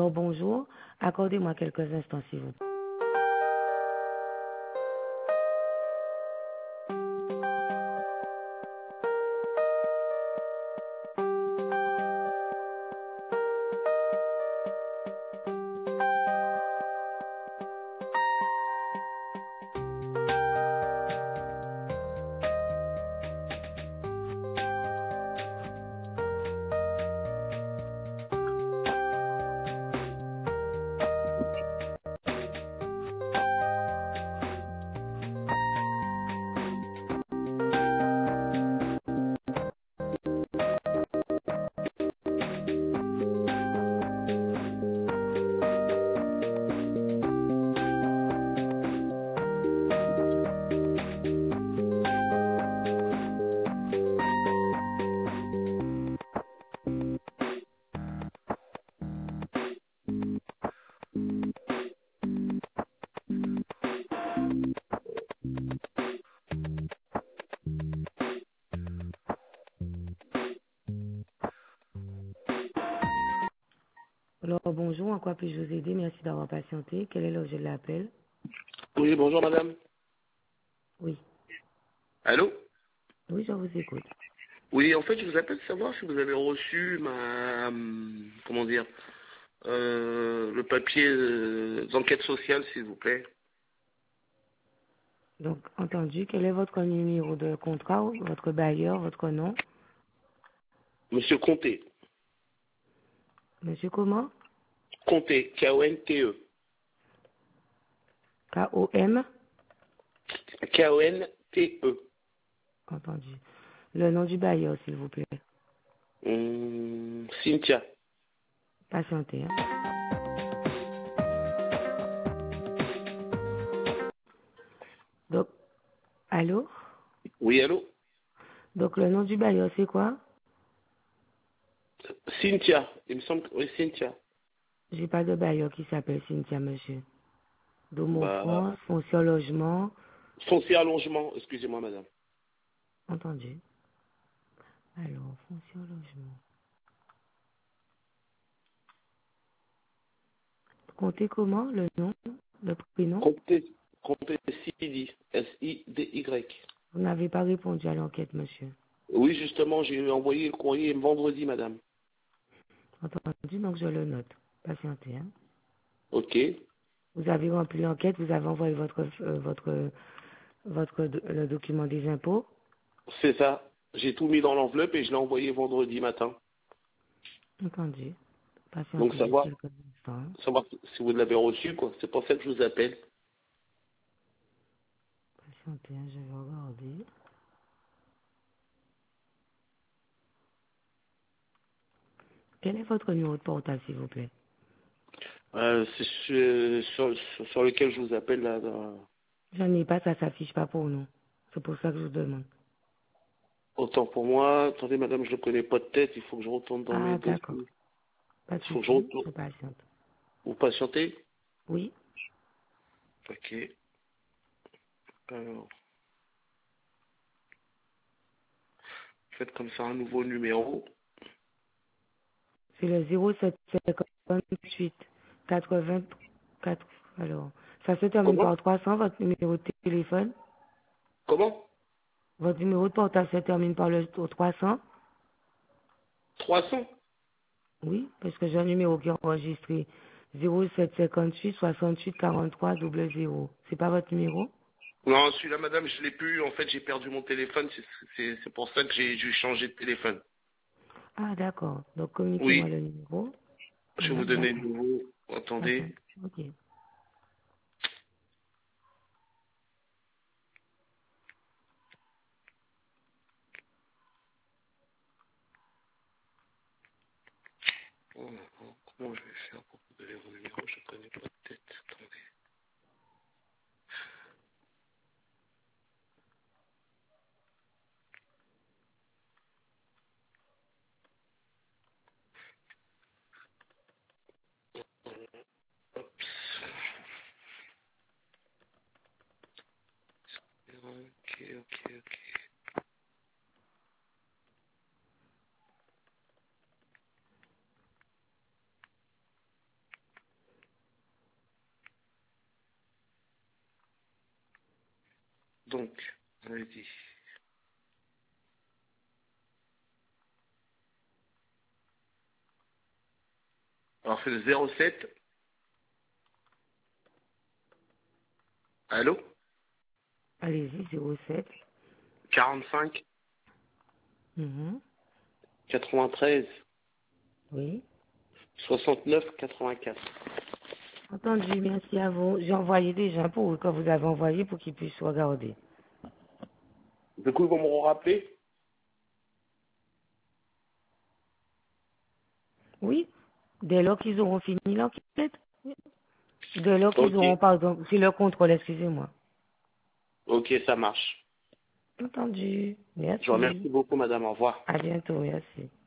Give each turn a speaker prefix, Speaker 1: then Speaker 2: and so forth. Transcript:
Speaker 1: Alors bonjour, accordez-moi quelques instants s'il vous plaît. Alors bonjour, en quoi puis-je vous aider? Merci d'avoir patienté. Quel est l'objet de l'appel?
Speaker 2: Oui, bonjour madame.
Speaker 1: Oui.
Speaker 2: Allô?
Speaker 1: Oui, je vous écoute.
Speaker 2: Oui, en fait, je vous appelle pour savoir si vous avez reçu comment dire, le papier d'enquête sociale, s'il vous plaît.
Speaker 1: Donc, entendu, quel est votre numéro de contrat, votre bailleur, votre nom?
Speaker 2: Monsieur Conté.
Speaker 1: Monsieur comment?
Speaker 2: Conté, K-O-N-T-E.
Speaker 1: K-O-M?
Speaker 2: K-O-N-T-E.
Speaker 1: Entendu. Le nom du bailleur, s'il vous plaît.
Speaker 2: Cynthia.
Speaker 1: Patientez. Hein. Donc, allô?
Speaker 2: Oui, allô?
Speaker 1: Donc, le nom du bailleur, c'est quoi?
Speaker 2: Cynthia. Il me semble que... Oui, Cynthia.
Speaker 1: J'ai pas de bailleur qui s'appelle Cynthia, monsieur. Domo
Speaker 2: Bah,
Speaker 1: France, foncier logement.
Speaker 2: foncier allongement, excusez-moi madame.
Speaker 1: Entendu. Alors, foncier logement. Comptez comment? Le nom? Le prénom?
Speaker 2: Conté, Conté Sidi. S-I-D-Y.
Speaker 1: Vous n'avez pas répondu à l'enquête, monsieur.
Speaker 2: Oui, justement, j'ai envoyé le courrier vendredi, madame.
Speaker 1: Entendu, donc je le note. Patientez. Hein.
Speaker 2: Ok.
Speaker 1: Vous avez rempli l'enquête, vous avez envoyé le document des impôts.
Speaker 2: C'est ça. J'ai tout mis dans l'enveloppe et je l'ai envoyé vendredi matin.
Speaker 1: Entendu.
Speaker 2: Donc
Speaker 1: Patientez juste
Speaker 2: savoir,
Speaker 1: quelques instants. Hein.
Speaker 2: savoir si vous l'avez reçu, quoi. C'est pour ça que je vous appelle.
Speaker 1: Patientez, hein, je vais regarder. Quel est votre numéro de portable, s'il vous plaît?
Speaker 2: C'est sur lequel je vous appelle là.
Speaker 1: J'en ai pas, ça s'affiche pas pour nous. C'est pour ça que je vous demande.
Speaker 2: Autant pour moi. Attendez, madame, je ne le connais pas de tête. Il faut que je retourne dans mes
Speaker 1: Ah, d'accord.
Speaker 2: dossiers.
Speaker 1: Pas de
Speaker 2: Il faut que je
Speaker 1: souci,
Speaker 2: retourne.
Speaker 1: je patiente.
Speaker 2: Vous patientez?
Speaker 1: Oui,
Speaker 2: Ok. Alors, faites comme ça un nouveau numéro.
Speaker 1: c'est le 0758 84. Alors, ça se termine
Speaker 2: Comment?
Speaker 1: par 300, votre numéro de téléphone.
Speaker 2: Comment?
Speaker 1: Votre numéro de portable se termine par le 300.
Speaker 2: 300?
Speaker 1: Oui, parce que j'ai un numéro qui est enregistré. 0758 68 43 00. C'est pas votre numéro?
Speaker 2: Non, celui-là, madame, je l'ai plus. En fait, j'ai perdu mon téléphone. C'est pour ça que j'ai dû changer de téléphone.
Speaker 1: Ah, d'accord. Donc, communiquez-moi
Speaker 2: Oui.
Speaker 1: le numéro.
Speaker 2: Je vais vous
Speaker 1: Voilà,
Speaker 2: donner le
Speaker 1: d'accord.
Speaker 2: nouveau. Attendez.
Speaker 1: Patiente. Ok.
Speaker 2: Oh, comment je vais faire pour vous donner mon numéro? Je ne connais pas de tête. Attendez. Hop. Ok, ok, ok. Donc, allez-y. Alors, c'est le 07. Allô?
Speaker 1: Allez-y, 07.
Speaker 2: 45
Speaker 1: Mhm.
Speaker 2: 93
Speaker 1: Oui.
Speaker 2: 69 84.
Speaker 1: Entendu, merci à vous. J'ai envoyé déjà pour eux, quand vous avez envoyé pour qu'ils puissent regarder.
Speaker 2: Du coup, ils vont me rappeler?
Speaker 1: Oui, dès lors qu'ils auront fini l'enquête. Oui. Dès lors qu'ils
Speaker 2: Ok.
Speaker 1: auront, pardon, c'est leur contrôle, excusez-moi.
Speaker 2: Ok, ça marche.
Speaker 1: Entendu,
Speaker 2: Je vous remercie
Speaker 1: merci.
Speaker 2: beaucoup, madame. Au revoir.
Speaker 1: À bientôt, merci.